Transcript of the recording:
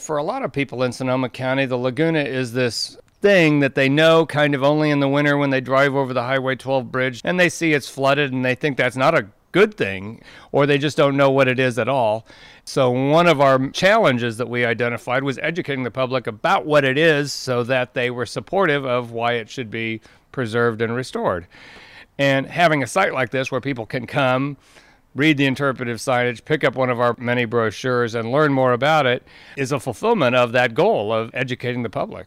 for a lot of people in Sonoma County, the Laguna is this thing that they know kind of only in the winter when they drive over the Highway 12 bridge and they see it's flooded and they think that's not a good thing, or they just don't know what it is at all. So one of our challenges that we identified was educating the public about what it is so that they were supportive of why it should be preserved and restored. And having a site like this where people can come, read the interpretive signage, pick up one of our many brochures, and learn more about it is a fulfillment of that goal of educating the public.